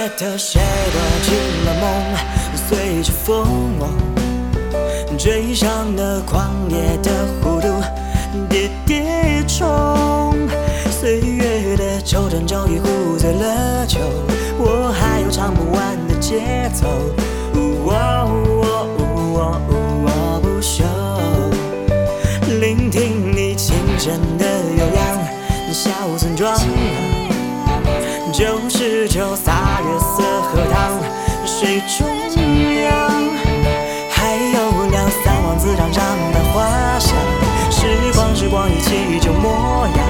的谁躲进了梦，随着风追上了狂野的弧度，跌跌冲。岁月的皱褶早已糊醉了酒，我还有唱不完的节奏。我不休，聆听你轻声的悠扬，小村庄。949洒月色荷塘，水中央，还有两三望子场上的花香，时光一起旧模样。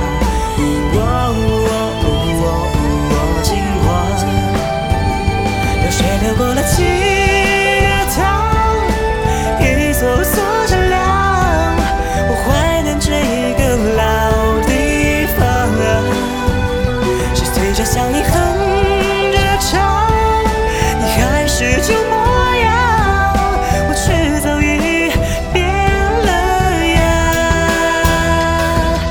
金黄，流水流过了几个塘，一座座善良，我怀念这一个老地方。谁随着乡音哼着唱，你还是旧模样，我却早已变了样。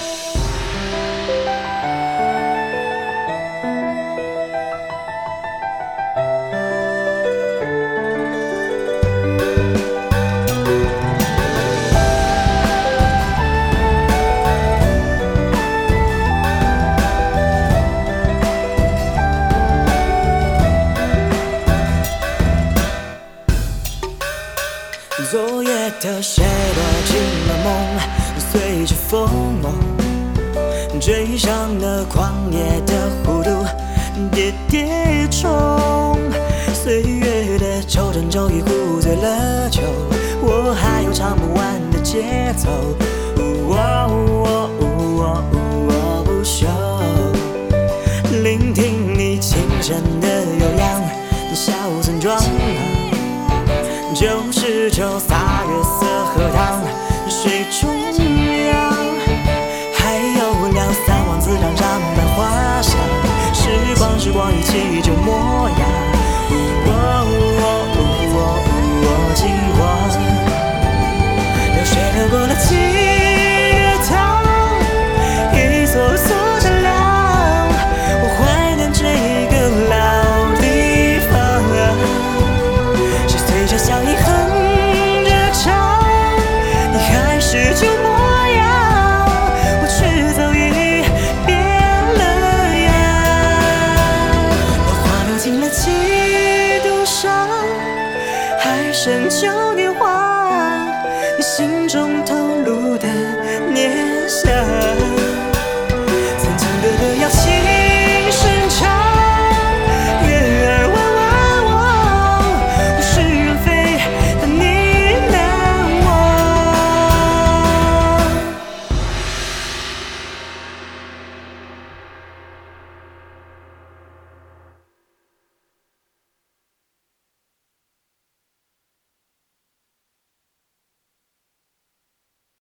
昨夜的谁躲进了梦，随着风追上了狂野的弧度，跌跌冲。岁月的皱褶早已糊醉了酒，我还有唱不完的节奏。我不休，聆听你轻声的悠扬，小村庄。949洒